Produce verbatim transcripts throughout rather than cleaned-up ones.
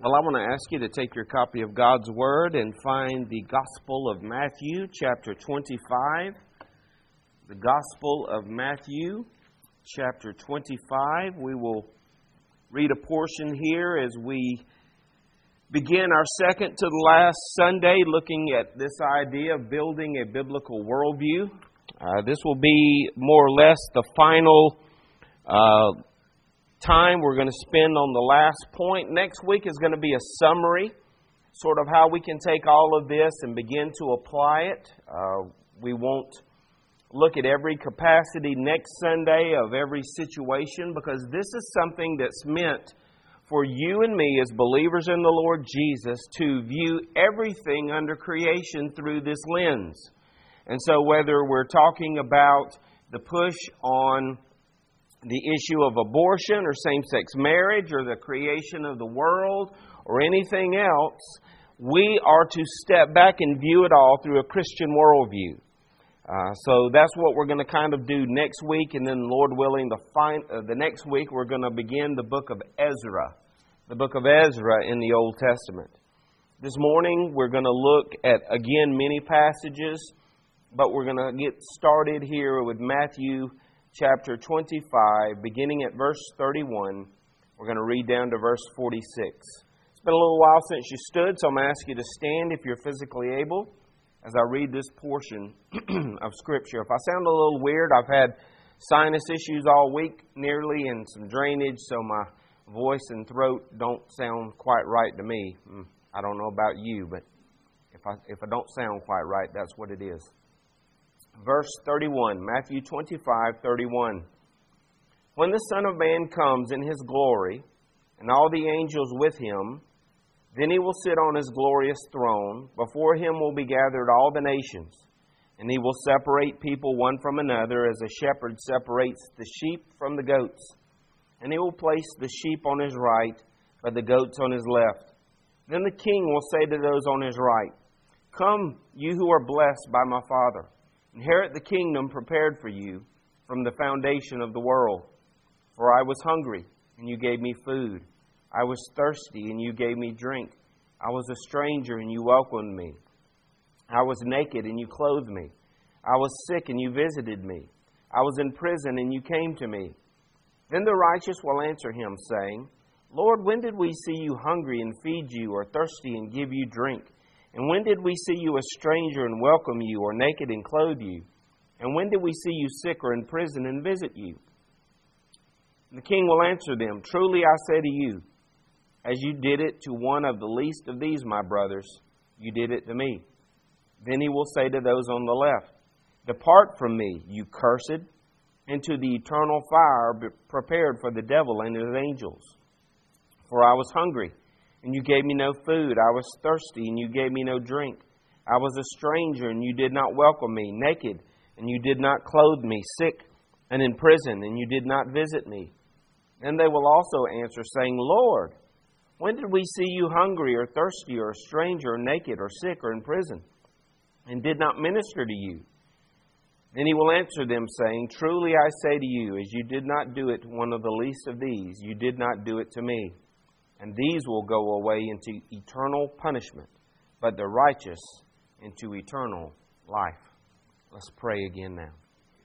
Well, I want to ask you to take your copy of God's Word and find the Gospel of Matthew, chapter twenty-five. The Gospel of Matthew, chapter twenty-five. We will read a portion here as we begin our second to the last Sunday looking at this idea of building a biblical worldview. Uh, this will be more or less the final uh time we're going to spend on the last point. Next week is going to be a summary, sort of how we can take all of this and begin to apply it. Uh, we won't look at every capacity next Sunday of every situation, because this is something that's meant for you and me as believers in the Lord Jesus to view everything under creation through this lens. And so whether we're talking about the push on the issue of abortion or same-sex marriage or the creation of the world or anything else, we are to step back and view it all through a Christian worldview. Uh, so that's what we're going to kind of do next week, and then Lord willing, the, fin- uh, the next week we're going to begin the book of Ezra, the book of Ezra in the Old Testament. This morning we're going to look at, again, many passages, but we're going to get started here with Matthew chapter twenty-five, beginning at verse thirty-one. We're going to read down to verse forty-six. It's been a little while since you stood, so I'm going to ask you to stand if you're physically able as I read this portion of Scripture. If I sound a little weird, I've had sinus issues all week nearly and some drainage, so my voice and throat don't sound quite right to me. I don't know about you, but if I, if I don't sound quite right, that's what it is. Verse thirty-one, Matthew twenty-five, thirty-one. When the Son of Man comes in His glory, and all the angels with Him, then He will sit on His glorious throne. Before Him will be gathered all the nations, and He will separate people one from another, as a shepherd separates the sheep from the goats. And He will place the sheep on His right, but the goats on His left. Then the King will say to those on His right, "Come, you who are blessed by my Father, inherit the kingdom prepared for you from the foundation of the world. For I was hungry, and you gave me food. I was thirsty, and you gave me drink. I was a stranger, and you welcomed me. I was naked, and you clothed me. I was sick, and you visited me. I was in prison, and you came to me." Then the righteous will answer Him, saying, "Lord, when did we see you hungry and feed you, or thirsty and give you drink? And when did we see you a stranger and welcome you, or naked and clothe you? And when did we see you sick or in prison and visit you?" And the King will answer them, "Truly I say to you, as you did it to one of the least of these, my brothers, you did it to me." Then He will say to those on the left, "Depart from me, you cursed, into the eternal fire prepared for the devil and his angels. For I was hungry, and you gave me no food. I was thirsty, and you gave me no drink. I was a stranger, and you did not welcome me. Naked, and you did not clothe me. Sick, and in prison, and you did not visit me." Then they will also answer, saying, "Lord, when did we see you hungry, or thirsty, or a stranger, or naked, or sick, or in prison, and did not minister to you?" Then He will answer them, saying, "Truly I say to you, as you did not do it to one of the least of these, you did not do it to me. And these will go away into eternal punishment, but the righteous into eternal life." Let's pray again now.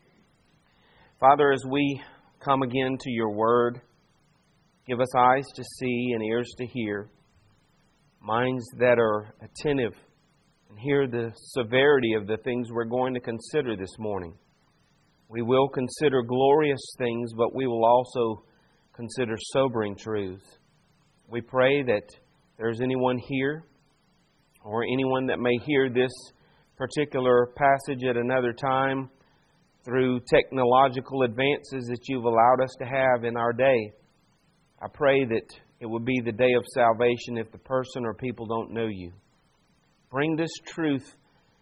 Father, as we come again to Your Word, give us eyes to see and ears to hear, minds that are attentive and hear the severity of the things we're going to consider this morning. We will consider glorious things, but we will also consider sobering truths. We pray that there's anyone here or anyone that may hear this particular passage at another time through technological advances that You've allowed us to have in our day. I pray that it will be the day of salvation if the person or people don't know You. Bring this truth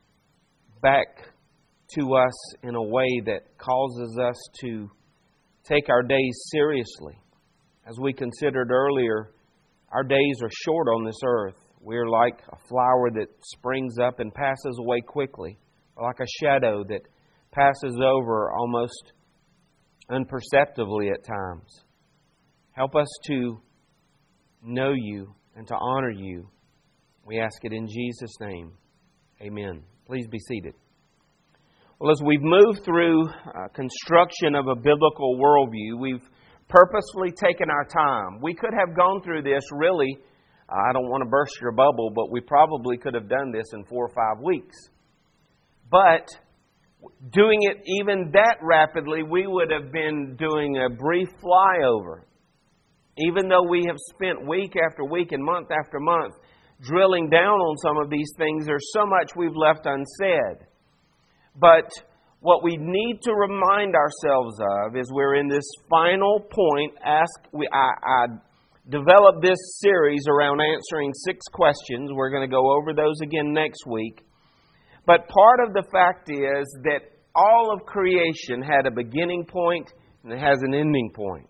back to us in a way that causes us to take our days seriously. As we considered earlier, our days are short on this earth. We're like a flower that springs up and passes away quickly, like a shadow that passes over almost imperceptibly at times. Help us to know You and to honor You. We ask it in Jesus' name. Amen. Please be seated. Well, as we've moved through uh, construction of a biblical worldview, we've purposefully taken our time. We could have gone through this really, I don't want to burst your bubble, but we probably could have done this in four or five weeks. But doing it even that rapidly, we would have been doing a brief flyover. Even though we have spent week after week and month after month drilling down on some of these things, there's so much we've left unsaid. But what we need to remind ourselves of is we're in this final point. Ask. We, I, I developed this series around answering six questions. We're going to go over those again next week. But part of the fact is that all of creation had a beginning point and it has an ending point.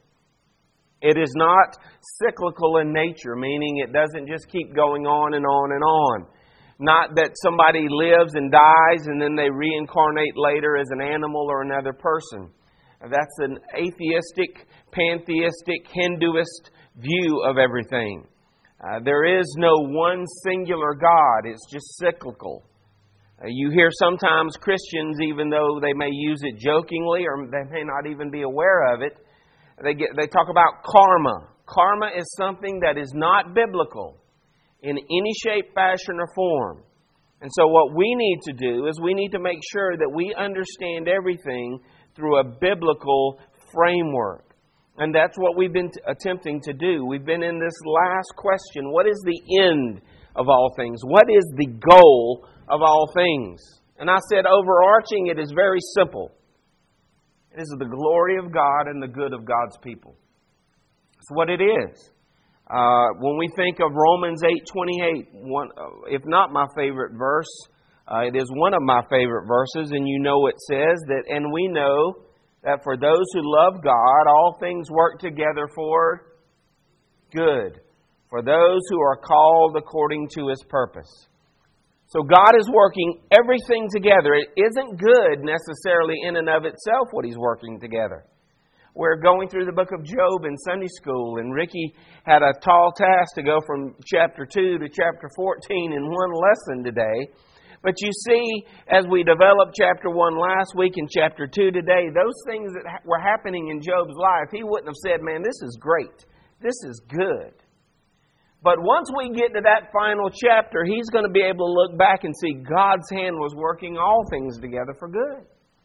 It is not cyclical in nature, meaning it doesn't just keep going on and on and on. Not that somebody lives and dies and then they reincarnate later as an animal or another person. That's an atheistic, pantheistic, Hinduist view of everything. Uh, there is no one singular God. It's just cyclical. Uh, you hear sometimes Christians, even though they may use it jokingly or they may not even be aware of it, they get they talk about karma. Karma is something that is not biblical in any shape, fashion, or form. And so what we need to do is we need to make sure that we understand everything through a biblical framework. And that's what we've been t- attempting to do. We've been in this last question. What is the end of all things? What is the goal of all things? And I said overarching, it is very simple. It is the glory of God and the good of God's people. That's what it is. Uh, when we think of Romans eight twenty-eight, one, uh, if not my favorite verse, uh, it is one of my favorite verses, and you know it says that, and we know that for those who love God, all things work together for good, for those who are called according to His purpose. So God is working everything together. It isn't good necessarily in and of itself what He's working together. We're going through the book of Job in Sunday school, and Ricky had a tall task to go from chapter two to chapter fourteen in one lesson today. But you see, as we developed chapter one last week and chapter two today, those things that were happening in Job's life, he wouldn't have said, man, this is great. This is good. But once we get to that final chapter, he's going to be able to look back and see God's hand was working all things together for good.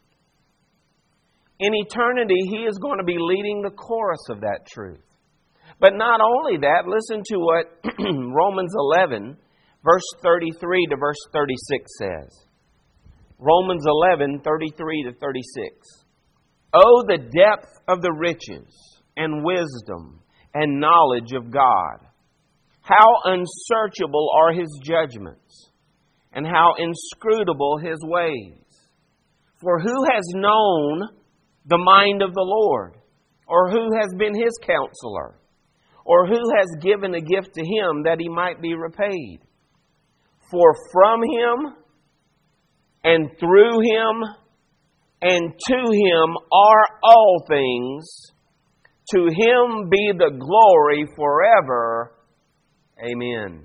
In eternity, He is going to be leading the chorus of that truth. But not only that, listen to what Romans eleven, verse thirty-three to verse thirty-six says. Romans eleven, thirty-three to thirty-six. Oh, the depth of the riches and wisdom and knowledge of God! How unsearchable are His judgments, and how inscrutable His ways. For who has known the mind of the Lord? Or who has been His counselor? Or who has given a gift to Him that He might be repaid? For from Him, and through Him, and to Him are all things. To Him be the glory forever. Amen.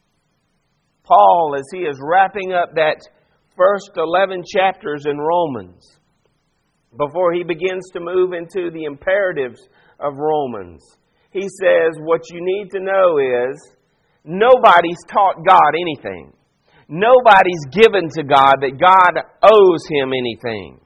Paul, as he is wrapping up that first eleven chapters in Romans, before he begins to move into the imperatives of Romans, he says, what you need to know is, nobody's taught God anything. Nobody's given to God that God owes Him anything.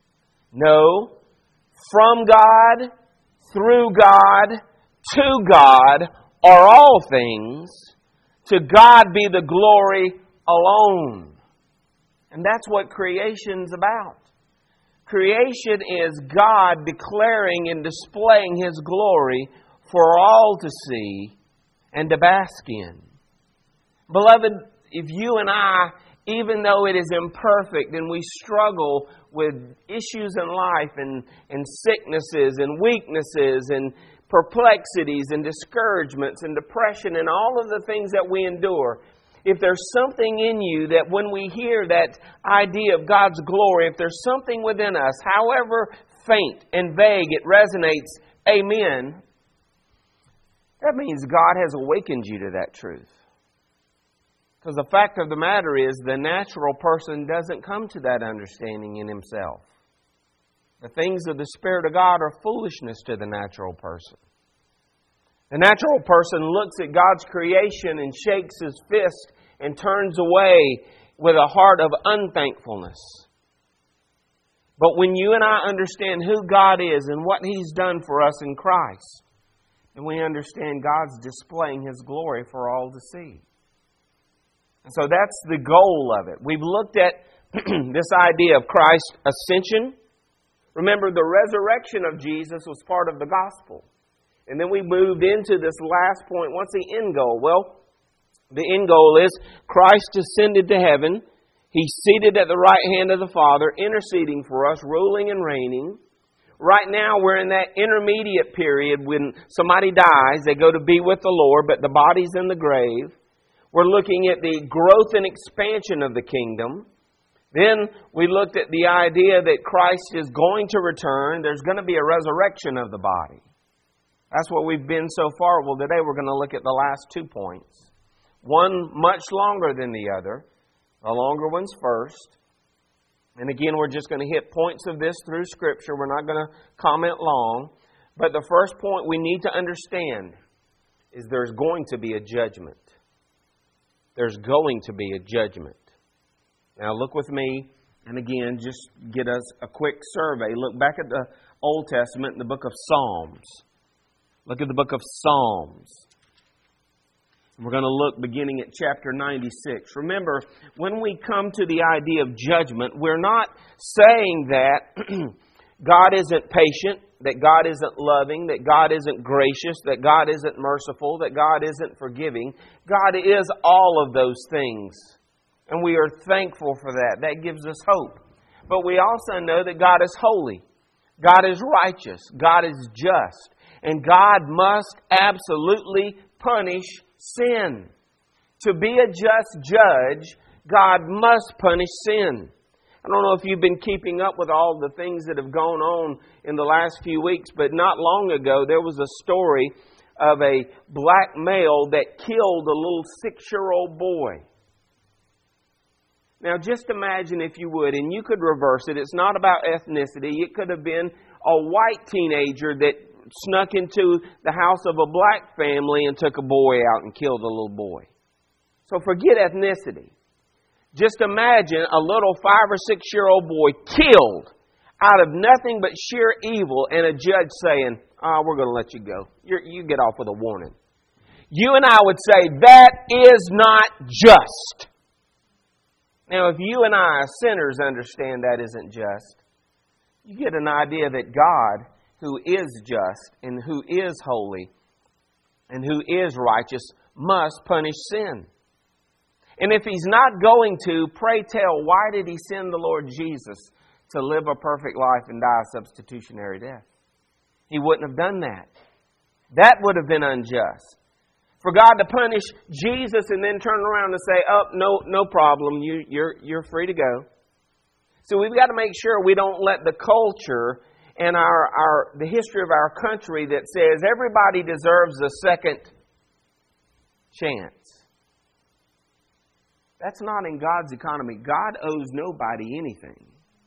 No, from God, through God, to God are all things. To God be the glory alone. And that's what creation's about. Creation is God declaring and displaying His glory for all to see and to bask in. Beloved, if you and I, even though it is imperfect and we struggle with issues in life and, and sicknesses and weaknesses and perplexities and discouragements and depression and all of the things that we endure, if there's something in you that when we hear that idea of God's glory, if there's something within us, however faint and vague it resonates, amen, That means God has awakened you to that truth. Because the fact of the matter is, the natural person doesn't come to that understanding in himself. The things of the Spirit of God are foolishness to the natural person. The natural person looks at God's creation and shakes his fist and turns away with a heart of unthankfulness. But when you and I understand who God is and what He's done for us in Christ, and we understand God's displaying His glory for all to see. And so that's the goal of it. We've looked at this idea of Christ's ascension. Remember, the resurrection of Jesus was part of the gospel. And then we moved into this last point. What's the end goal? Well, the end goal is Christ ascended to heaven. He's seated at the right hand of the Father, interceding for us, ruling and reigning. Right now, we're in that intermediate period when somebody dies, they go to be with the Lord, but the body's in the grave. We're looking at the growth and expansion of the kingdom. Then we looked at the idea that Christ is going to return. There's going to be a resurrection of the body. That's what we've been so far. Well, today we're going to look at the last two points. One much longer than the other. The longer one's first. And again, we're just going to hit points of this through Scripture. We're not going to comment long. But the first point we need to understand is there's going to be a judgment. There's going to be a judgment. Now look with me, and again, just get us a quick survey. Look back at the Old Testament in the book of Psalms. Look at the book of Psalms. We're going to look beginning at chapter ninety-six. Remember, when we come to the idea of judgment, we're not saying that God isn't patient, that God isn't loving, that God isn't gracious, that God isn't merciful, that God isn't forgiving. God is all of those things. And we are thankful for that. That gives us hope. But we also know that God is holy. God is righteous. God is just. And God must absolutely punish sin. To be a just judge, God must punish sin. I don't know if you've been keeping up with all the things that have gone on in the last few weeks, but not long ago there was a story of a black male that killed a little six-year-old boy. Now just imagine, if you would, and you could reverse it. It's not about ethnicity. It could have been a white teenager that snuck into the house of a black family and took a boy out and killed a little boy. So forget ethnicity. Just imagine a little five or six year old boy killed out of nothing but sheer evil, and a judge saying, "Ah, oh, we're going to let you go. You're, you get off with a warning." You and I would say that is not just. Now, if you and I, sinners, understand that isn't just, you get an idea that God, who is just and who is holy and who is righteous, must punish sin. And if He's not going to, pray tell, why did He send the Lord Jesus to live a perfect life and die a substitutionary death? He wouldn't have done that. That would have been unjust. For God to punish Jesus and then turn around and say, "Oh, no, no problem. You, you're, you're free to go." So we've got to make sure we don't let the culture and our, our the history of our country that says everybody deserves a second chance. That's not in God's economy. God owes nobody anything.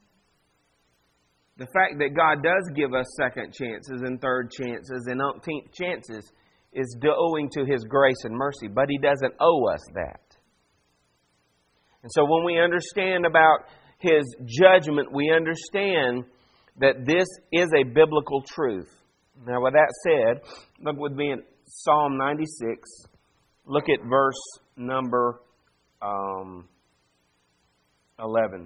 The fact that God does give us second chances and third chances and umpteenth chances is owing to His grace and mercy, but He doesn't owe us that. And so when we understand about His judgment, we understand that this is a biblical truth. Now, with that said, look with me in Psalm ninety-six. Look at verse number um, eleven.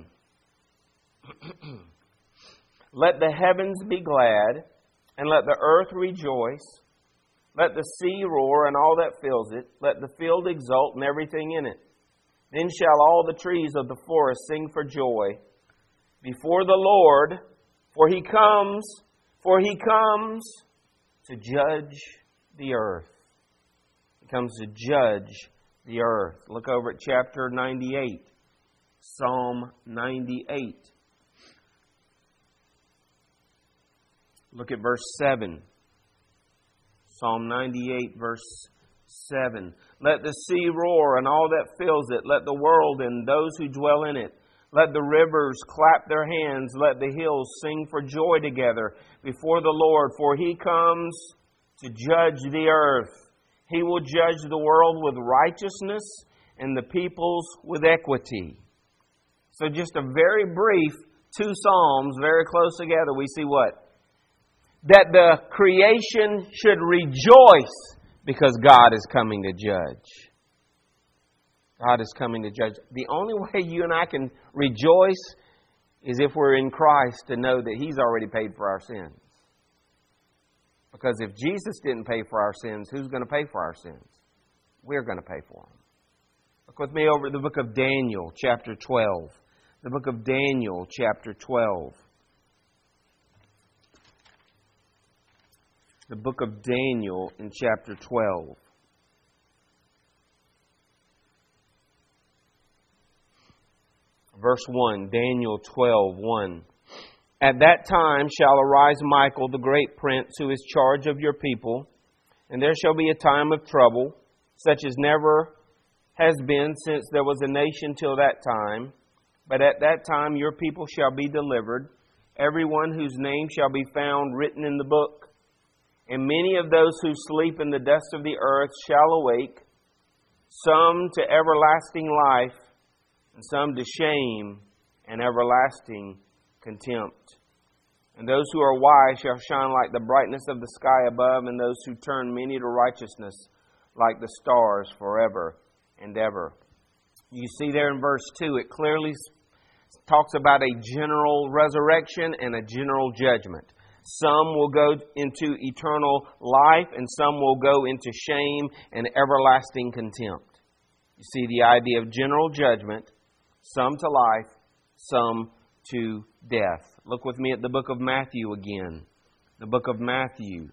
Let the heavens be glad, and let the earth rejoice. Let the sea roar and all that fills it. Let the field exult and everything in it. Then shall all the trees of the forest sing for joy before the Lord, for He comes, for He comes to judge the earth. He comes to judge the earth. Look over at chapter ninety-eight. Psalm ninety-eight. Look at verse seven. Psalm ninety-eight, verse seven. Let the sea roar and all that fills it. Let the world and those who dwell in it. Let the rivers clap their hands. Let the hills sing for joy together before the Lord. For He comes to judge the earth. He will judge the world with righteousness and the peoples with equity. So just a very brief two Psalms, very close together, we see what? That the creation should rejoice because God is coming to judge. God is coming to judge. The only way you and I can rejoice is if we're in Christ to know that He's already paid for our sins. Because if Jesus didn't pay for our sins, who's going to pay for our sins? We're going to pay for them. Look with me over at the book of Daniel, chapter twelve. The book of Daniel, chapter twelve. The book of Daniel in chapter twelve. Verse one, Daniel twelve, one. At that time shall arise Michael, the great prince, who is charge of your people, and there shall be a time of trouble, such as never has been since there was a nation till that time. But at that time your people shall be delivered, everyone whose name shall be found written in the book. And many of those who sleep in the dust of the earth shall awake, some to everlasting life, and some to shame and everlasting contempt. And those who are wise shall shine like the brightness of the sky above, and those who turn many to righteousness like the stars forever and ever. You see there in verse two, it clearly talks about a general resurrection and a general judgment. Some will go into eternal life, and some will go into shame and everlasting contempt. You see the idea of general judgment, some to life, some to death. Look with me at the book of Matthew again. The book of Matthew.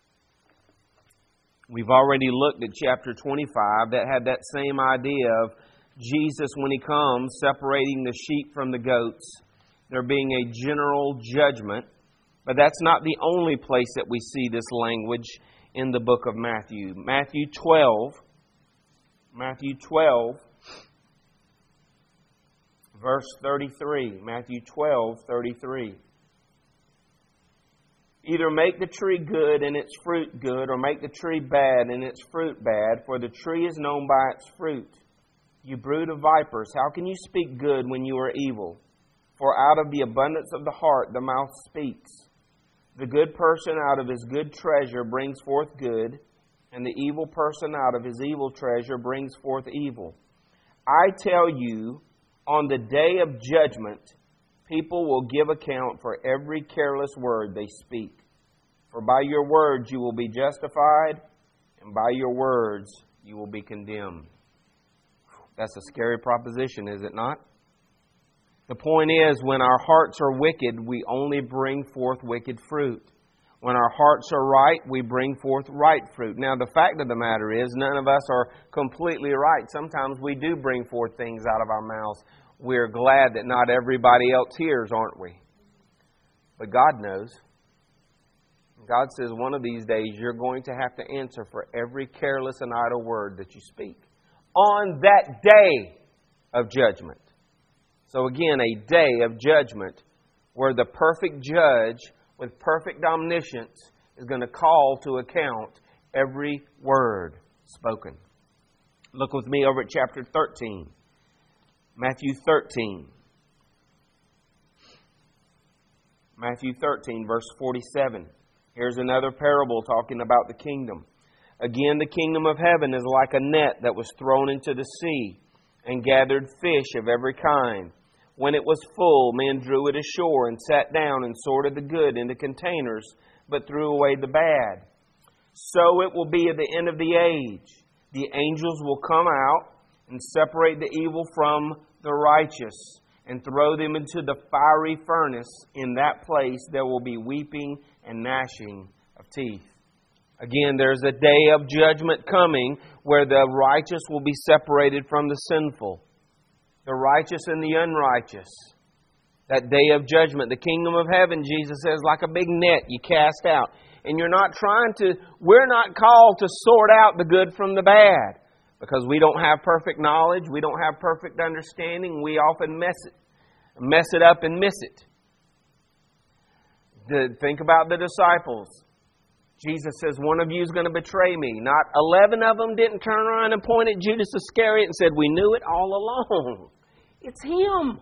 We've already looked at chapter twenty-five that had that same idea of Jesus, when He comes, separating the sheep from the goats. There being a general judgment. But that's not the only place that we see this language in the book of Matthew. Matthew twelve. Matthew twelve. Verse thirty-three. Matthew twelve, thirty-three. Either make the tree good and its fruit good, or make the tree bad and its fruit bad, for the tree is known by its fruit. You brood of vipers, how can you speak good when you are evil? For out of the abundance of the heart the mouth speaks. The good person out of his good treasure brings forth good, and the evil person out of his evil treasure brings forth evil. I tell you, on the day of judgment, people will give account for every careless word they speak. For by your words you will be justified, and by your words you will be condemned. That's a scary proposition, is it not? The point is, when our hearts are wicked, we only bring forth wicked fruit. When our hearts are right, we bring forth right fruit. Now, the fact of the matter is, none of us are completely right. Sometimes we do bring forth things out of our mouths. We're glad that not everybody else hears, aren't we? But God knows. God says one of these days you're going to have to answer for every careless and idle word that you speak on that day of judgment. So again, a day of judgment where the perfect judge with perfect omniscience is going to call to account every word spoken. Look with me over at chapter thirteen. Matthew thirteen. Matthew thirteen, verse forty-seven. Here's another parable talking about the kingdom. Again, the kingdom of heaven is like a net that was thrown into the sea and gathered fish of every kind. When it was full, men drew it ashore and sat down and sorted the good into containers, but threw away the bad. So it will be at the end of the age. The angels will come out and separate the evil from the righteous and throw them into the fiery furnace. In that place there will be weeping and gnashing of teeth. Again, there's a day of judgment coming where the righteous will be separated from the sinful. The righteous and the unrighteous. That day of judgment. The kingdom of heaven, Jesus says, like a big net you cast out. And you're not trying to, we're not called to sort out the good from the bad. Because we don't have perfect knowledge, we don't have perfect understanding, we often mess it, mess it up and miss it. The, think about the disciples. Jesus says, one of you is going to betray me. Not eleven of them didn't turn around and point at Judas Iscariot and said, we knew it all along. It's him.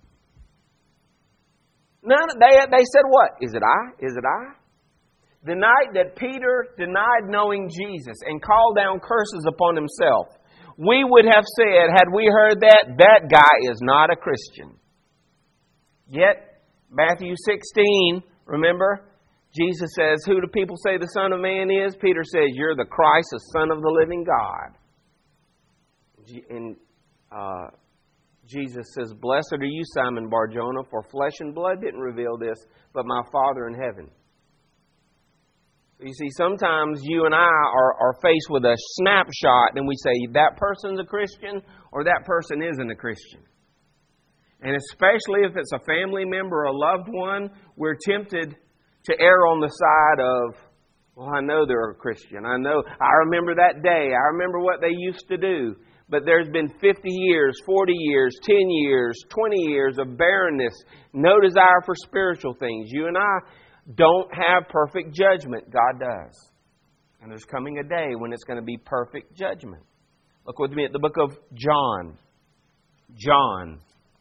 None, they, they said what? Is it I? Is it I? The night that Peter denied knowing Jesus and called down curses upon himself, we would have said, had we heard that, that guy is not a Christian. Yet, Matthew sixteen, remember, Jesus says, who do people say the Son of Man is? Peter says, you're the Christ, the Son of the living God. And uh, Jesus says, blessed are you, Simon Bar-Jonah, for flesh and blood didn't reveal this, but my Father in heaven. You see, sometimes you and I are, are faced with a snapshot and we say, that person's a Christian or that person isn't a Christian. And especially if it's a family member or a loved one, we're tempted to err on the side of, well, I know they're a Christian. I know, I remember that day. I remember what they used to do. But there's been fifty years, forty years, ten years, twenty years of barrenness, no desire for spiritual things. You and I don't have perfect judgment. God does. And there's coming a day when it's going to be perfect judgment. Look with me at the book of John. John.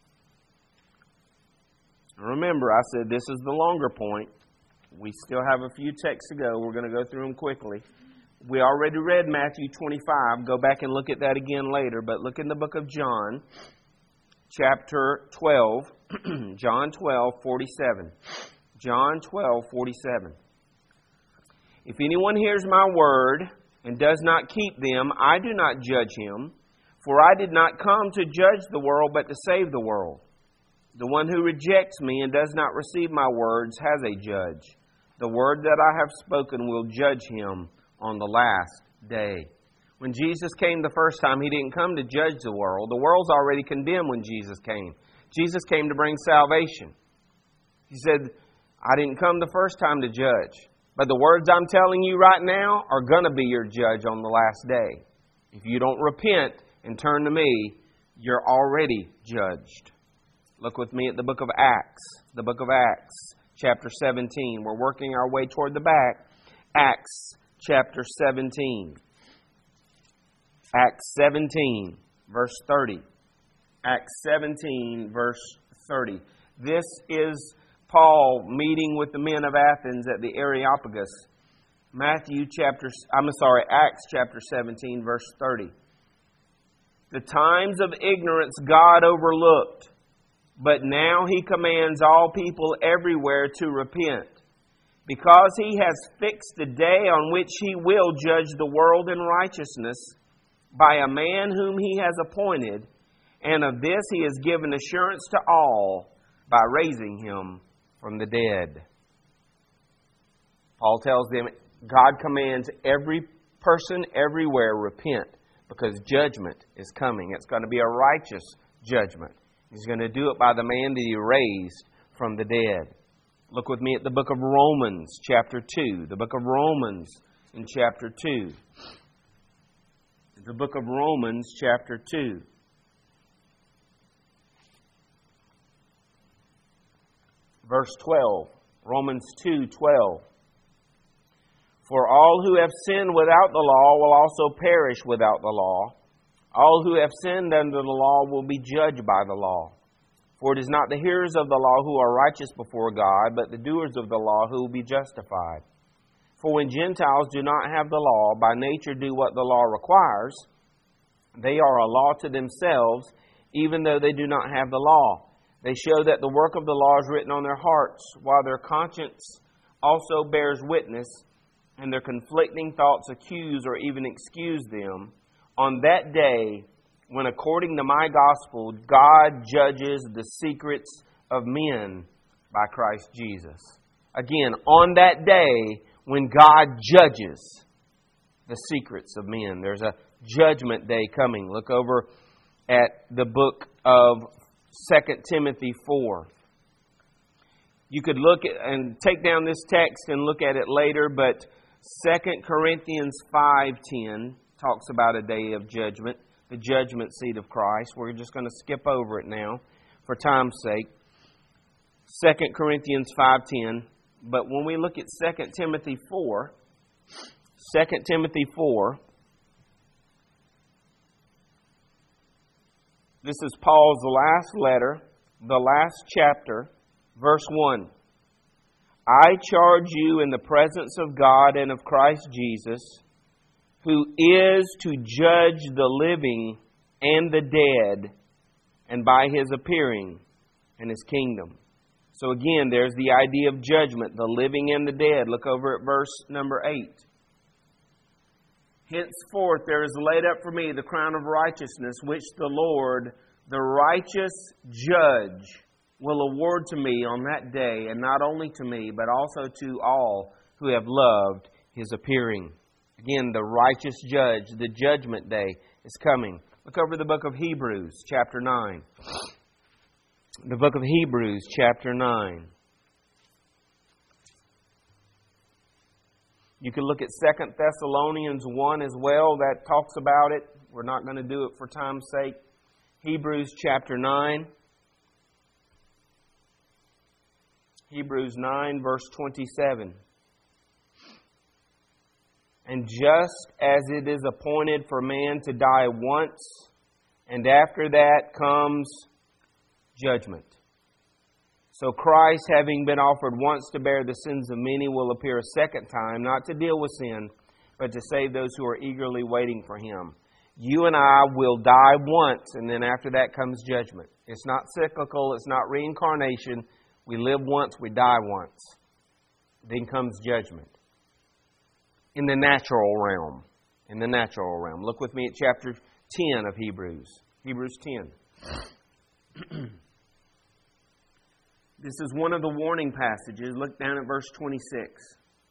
Remember, I said this is the longer point. We still have a few texts to go. We're going to go through them quickly. We already read Matthew twenty-five. Go back and look at that again later. But look in the book of John, chapter twelve. John twelve, forty-seven. John twelve, forty-seven. If anyone hears my word and does not keep them, I do not judge him. For I did not come to judge the world, but to save the world. The one who rejects me and does not receive my words has a judge. The word that I have spoken will judge him on the last day. When Jesus came the first time, He didn't come to judge the world. The world's already condemned when Jesus came. Jesus came to bring salvation. He said, I didn't come the first time to judge. But the words I'm telling you right now are going to be your judge on the last day. If you don't repent and turn to me, you're already judged. Look with me at the book of Acts. The book of Acts, chapter seventeen. We're working our way toward the back. Acts, chapter seventeen. Acts seventeen, verse thirty. Acts seventeen, verse thirty. This is Paul meeting with the men of Athens at the Areopagus. Matthew chapter, I'm sorry, Acts chapter seventeen, verse thirty. The times of ignorance God overlooked, but now He commands all people everywhere to repent, because He has fixed the day on which He will judge the world in righteousness by a man whom He has appointed, and of this He has given assurance to all by raising Him from the dead. Paul tells them, God commands every person everywhere repent, because judgment is coming. It's going to be a righteous judgment. He's going to do it by the man that He raised from the dead. Look with me at the book of Romans, chapter two. The book of Romans in chapter two. The book of Romans, chapter two. Verse twelve. Romans two, twelve. For all who have sinned without the law will also perish without the law. All who have sinned under the law will be judged by the law. For it is not the hearers of the law who are righteous before God, but the doers of the law who will be justified. For when Gentiles do not have the law, by nature do what the law requires, they are a law to themselves, even though they do not have the law. They show that the work of the law is written on their hearts, while their conscience also bears witness, and their conflicting thoughts accuse or even excuse them. On that day, when according to my gospel, God judges the secrets of men by Christ Jesus. Again, on that day, when God judges the secrets of men. There's a judgment day coming. Look over at the book of Second Timothy four. You could look at and take down this text and look at it later, but Second Corinthians five ten talks about a day of judgment, the judgment seat of Christ. We're just going to skip over it now for time's sake. Second Corinthians five ten. But when we look at Second Timothy four, Second Timothy four, this is Paul's last letter, the last chapter, verse one. I charge you in the presence of God and of Christ Jesus, who is to judge the living and the dead, and by His appearing and His kingdom. So again, there's the idea of judgment, the living and the dead. Look over at verse number eight. Henceforth there is laid up for me the crown of righteousness, which the Lord, the righteous judge, will award to me on that day, and not only to me, but also to all who have loved His appearing. Again, the righteous judge, the judgment day is coming. Look over the book of Hebrews, chapter nine. The book of Hebrews, chapter nine. You can look at Second Thessalonians one as well. That talks about it. We're not going to do it for time's sake. Hebrews, chapter nine. Hebrews nine, verse twenty-seven. And just as it is appointed for man to die once, and after that comes judgment. So Christ, having been offered once to bear the sins of many, will appear a second time, not to deal with sin, but to save those who are eagerly waiting for Him. You and I will die once, and then after that comes judgment. It's not cyclical, it's not reincarnation. We live once, we die once. Then comes judgment. In the natural realm. In the natural realm. Look with me at chapter ten of Hebrews. Hebrews ten. This is one of the warning passages. Look down at verse twenty-six.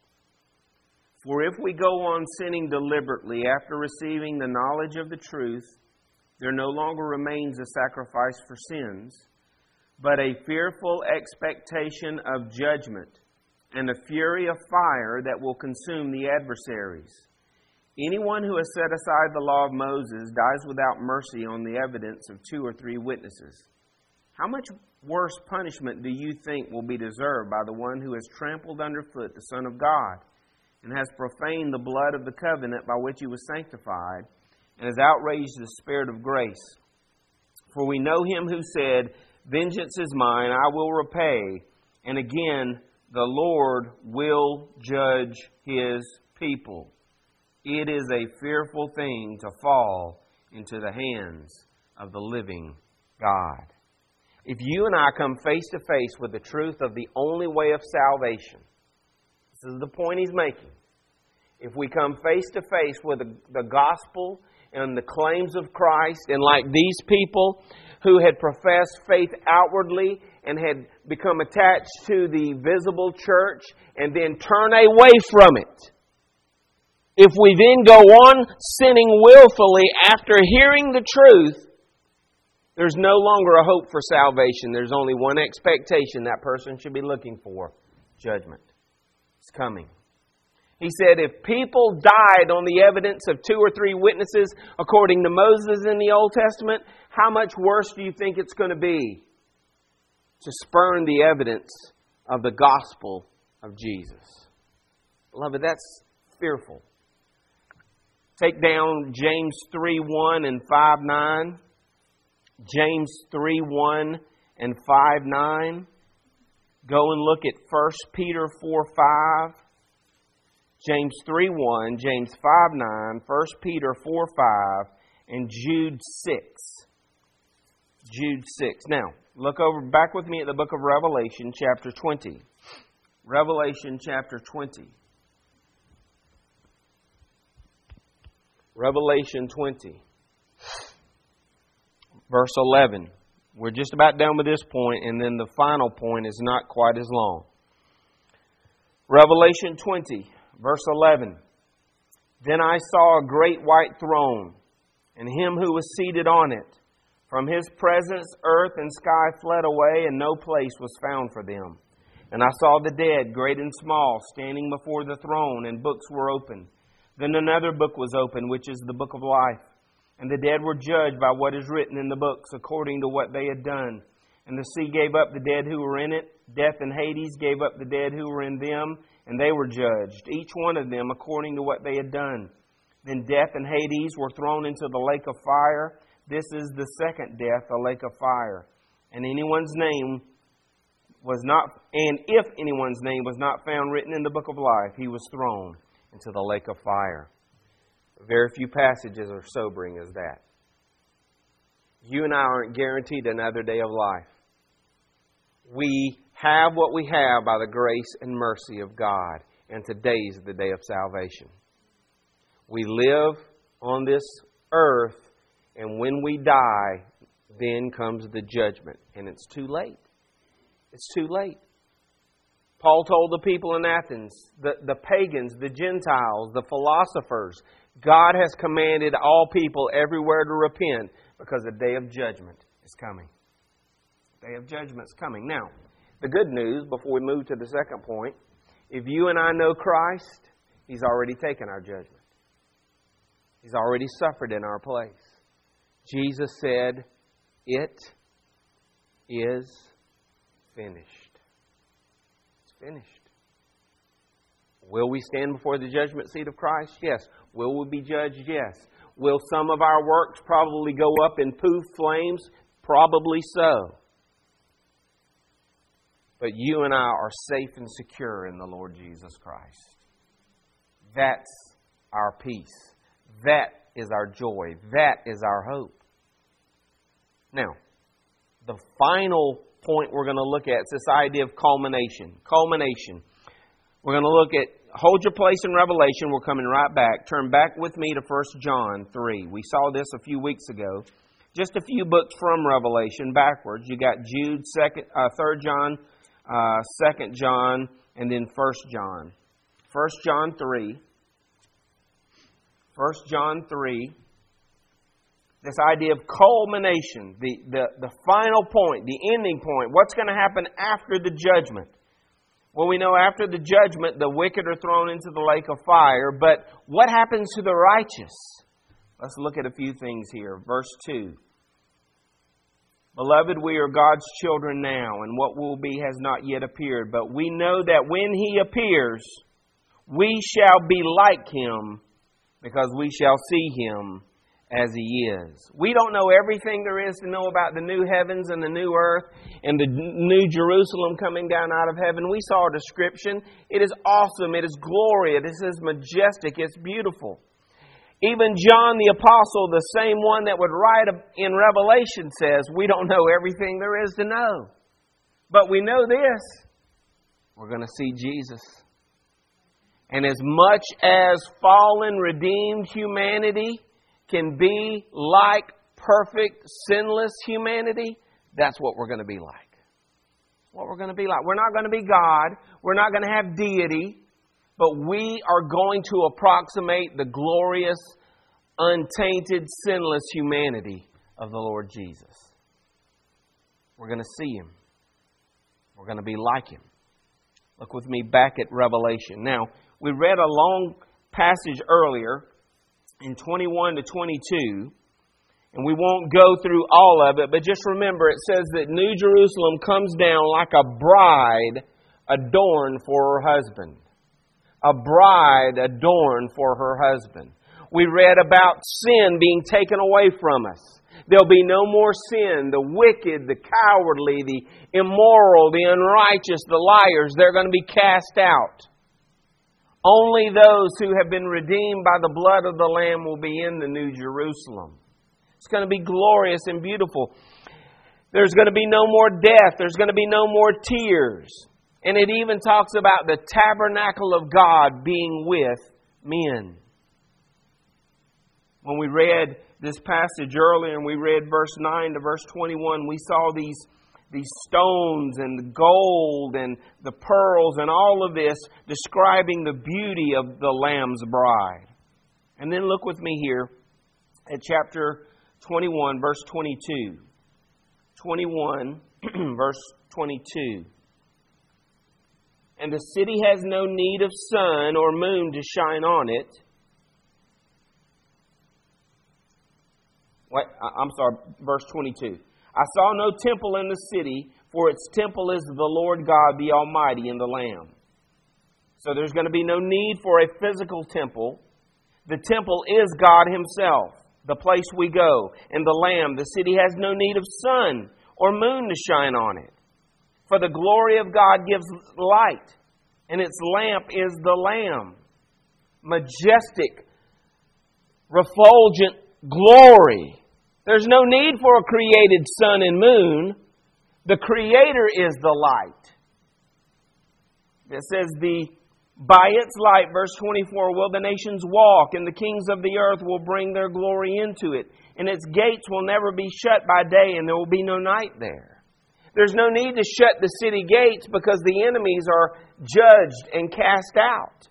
For if we go on sinning deliberately after receiving the knowledge of the truth, there no longer remains a sacrifice for sins, but a fearful expectation of judgment and a fury of fire that will consume the adversaries. Anyone who has set aside the law of Moses dies without mercy on the evidence of two or three witnesses. How much worse punishment do you think will be deserved by the one who has trampled underfoot the Son of God and has profaned the blood of the covenant by which He was sanctified and has outraged the Spirit of grace? For we know Him who said, vengeance is mine, I will repay. And again, the Lord will judge His people. It is a fearful thing to fall into the hands of the living God. If you and I come face to face with the truth of the only way of salvation, this is the point he's making. If we come face to face with the, the gospel and the claims of Christ, and like these people who had professed faith outwardly and had become attached to the visible church and then turn away from it, if we then go on sinning willfully after hearing the truth, there's no longer a hope for salvation. There's only one expectation that person should be looking for: judgment. It's coming. He said if people died on the evidence of two or three witnesses, according to Moses in the Old Testament, how much worse do you think it's going to be to spurn the evidence of the gospel of Jesus? Beloved, that's fearful. Take down James three one and five nine. James three one and five nine. Go and look at First Peter four five. James three one, James five nine, First Peter four five, and Jude six. Jude six. Now, look over back with me at the book of Revelation, chapter twenty. Revelation, chapter twenty. Revelation twenty. Verse eleven. We're just about done with this point, and then the final point is not quite as long. Revelation twenty, verse eleven. Then I saw a great white throne, and Him who was seated on it. From His presence, earth and sky fled away, and no place was found for them. And I saw the dead, great and small, standing before the throne, and books were opened. Then another book was opened, which is the book of life. And the dead were judged by what is written in the books, according to what they had done. And the sea gave up the dead who were in it. Death and Hades gave up the dead who were in them, and they were judged, each one of them according to what they had done. Then death and Hades were thrown into the lake of fire. This is the second death, the lake of fire. And anyone's name was not, and if anyone's name was not found written in the book of life, he was thrown into the lake of fire. Very few passages are sobering as that. You and I aren't guaranteed another day of life. We have what we have by the grace and mercy of God, and today is the day of salvation. We live on this earth, and when we die, then comes the judgment, and it's too late. It's too late. Paul told the people in Athens, the, the pagans, the Gentiles, the philosophers, God has commanded all people everywhere to repent because the day of judgment is coming. The day of judgment is coming. Now, the good news, before we move to the second point, if you and I know Christ, He's already taken our judgment. He's already suffered in our place. Jesus said, "It is finished." It's finished. Will we stand before the judgment seat of Christ? Yes. Will we be judged? Yes. Will some of our works probably go up in poof flames? Probably so. But you and I are safe and secure in the Lord Jesus Christ. That's our peace. That is our joy. That is our hope. Now, the final point we're going to look at is this idea of culmination. Culmination. We're going to look at, hold your place in Revelation. We're coming right back. Turn back with me to First John three. We saw this a few weeks ago. Just a few books from Revelation backwards. You got Jude, second, uh, Third John, uh, Second John, and then First John. First John three. First John three. This idea of culmination, the, the, the final point, the ending point. What's going to happen after the judgment? Well, we know after the judgment, the wicked are thrown into the lake of fire. But what happens to the righteous? Let's look at a few things here. Verse two. Beloved, we are God's children now, and what will be has not yet appeared. But we know that when He appears, we shall be like Him, because we shall see Him as He is. We don't know everything there is to know about the new heavens and the new earth and the new Jerusalem coming down out of heaven. We saw a description. It is awesome. It is glorious. It is majestic. It's beautiful. Even John the Apostle, the same one that would write in Revelation, says, we don't know everything there is to know. But we know this. We're going to see Jesus. And as much as fallen, redeemed humanity can be like perfect, sinless humanity, that's what we're going to be like. What we're going to be like. We're not going to be God. We're not going to have deity. But we are going to approximate the glorious, untainted, sinless humanity of the Lord Jesus. We're going to see Him. We're going to be like Him. Look with me back at Revelation. Now, we read a long passage earlier in twenty-one to twenty-two, and we won't go through all of it, but just remember it says that New Jerusalem comes down like a bride adorned for her husband. A bride adorned for her husband. We read about sin being taken away from us. There'll be no more sin. The wicked, the cowardly, the immoral, the unrighteous, the liars, they're going to be cast out. Only those who have been redeemed by the blood of the Lamb will be in the New Jerusalem. It's going to be glorious and beautiful. There's going to be no more death. There's going to be no more tears. And it even talks about the tabernacle of God being with men. When we read this passage earlier and we read verse nine to verse twenty-one, we saw these, these stones and the gold and the pearls and all of this describing the beauty of the Lamb's bride. And then look with me here at chapter twenty-one, verse twenty-two. twenty-one, verse twenty-two. and the city has no need of sun or moon to shine on it. Wait, I'm sorry, verse twenty-two. I saw no temple in the city, for its temple is the Lord God, the Almighty, and the Lamb. So there's going to be no need for a physical temple. The temple is God Himself, the place we go, and the Lamb. The city has no need of sun or moon to shine on it. For the glory of God gives light, and its lamp is the Lamb. Majestic, refulgent glory. There's no need for a created sun and moon. The Creator is the light. It says, the by its light, verse twenty-four, will the nations walk, and the kings of the earth will bring their glory into it. And its gates will never be shut by day, and there will be no night there. There's no need to shut the city gates because the enemies are judged and cast out.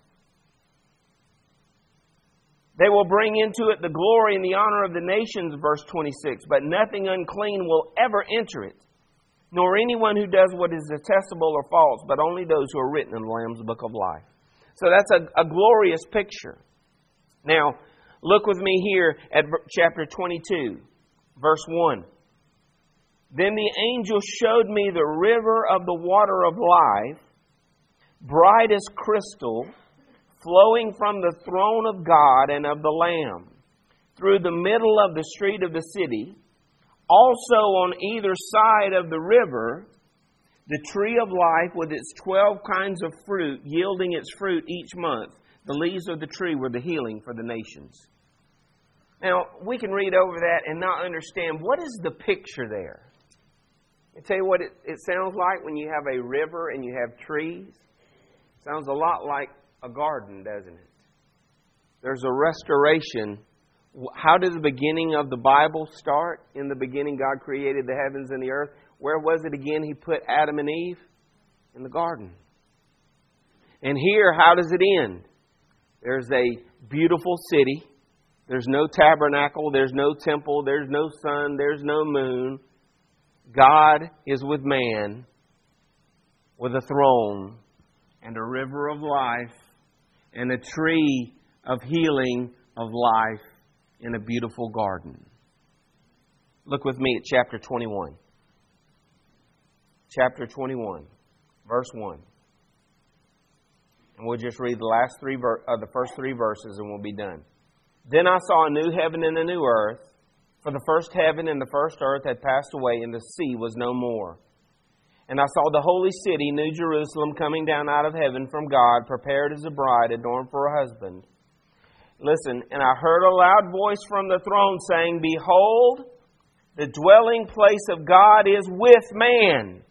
They will bring into it the glory and the honor of the nations, verse twenty-six. But nothing unclean will ever enter it, nor anyone who does what is detestable or false, but only those who are written in the Lamb's book of life. So that's a, a glorious picture. Now, look with me here at chapter twenty-two, verse one. Then the angel showed me the river of the water of life, bright as crystal, flowing from the throne of God and of the Lamb, through the middle of the street of the city. Also on either side of the river, the tree of life with its twelve kinds of fruit, yielding its fruit each month. The leaves of the tree were the healing for the nations. Now, we can read over that and not understand what is the picture there. I tell you what it, it sounds like when you have a river and you have trees. It sounds a lot like a garden, doesn't it? There's a restoration. How did the beginning of the Bible start? In the beginning, God created the heavens and the earth. Where was it again? He put Adam and Eve in the garden. And here, how does it end? There's a beautiful city. There's no tabernacle. There's no temple. There's no sun. There's no moon. God is with man with a throne and a river of life and a tree of healing of life in a beautiful garden. Look with me at chapter twenty-one. Chapter twenty-one, verse one. And we'll just read the last three ver- uh, the first three verses and we'll be done. Then I saw a new heaven and a new earth, for the first heaven and the first earth had passed away, and the sea was no more. And I saw the holy city, New Jerusalem, coming down out of heaven from God, prepared as a bride adorned for her husband. Listen, and I heard a loud voice from the throne saying, Behold, the dwelling place of God is with man.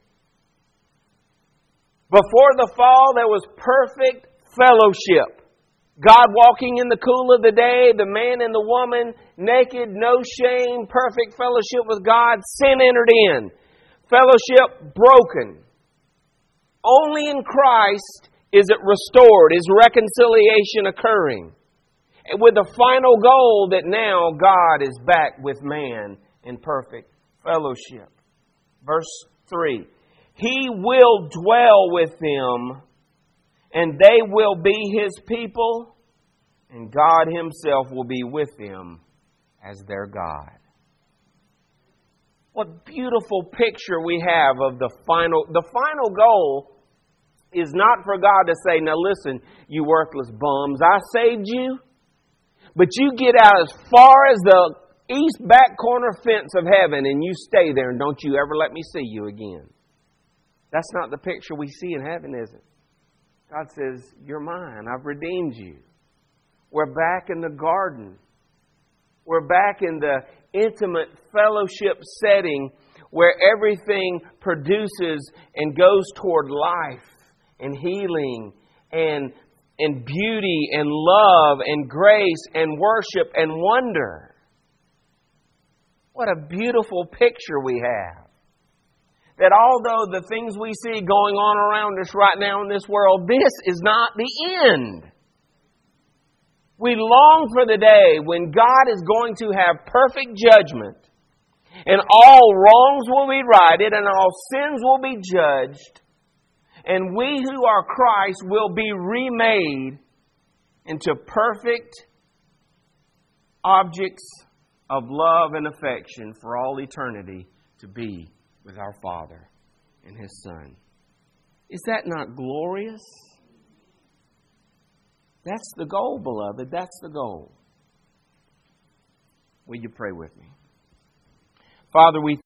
Before the fall, there was perfect fellowship. God walking in the cool of the day, the man and the woman, naked, no shame, perfect fellowship with God. Sin entered in. Fellowship broken. Only in Christ is it restored, is reconciliation occurring. With the final goal that now God is back with man in perfect fellowship. Verse three. He will dwell with them, and they will be His people, and God Himself will be with them as their God. What beautiful picture we have of the final. The final goal is not for God to say, now listen, you worthless bums, I saved you, but you get out as far as the east back corner fence of heaven and you stay there and don't you ever let me see you again. That's not the picture we see in heaven, is it? God says, you're mine. I've redeemed you. We're back in the garden. We're back in the intimate fellowship setting where everything produces and goes toward life and healing and, and beauty and love and grace and worship and wonder. What a beautiful picture we have. That although the things we see going on around us right now in this world, this is not the end. We long for the day when God is going to have perfect judgment and all wrongs will be righted and all sins will be judged. And we who are Christ will be remade into perfect objects of love and affection for all eternity to be with our Father and His Son. Is that not glorious? That's the goal, beloved. That's the goal. Will you pray with me? Father, we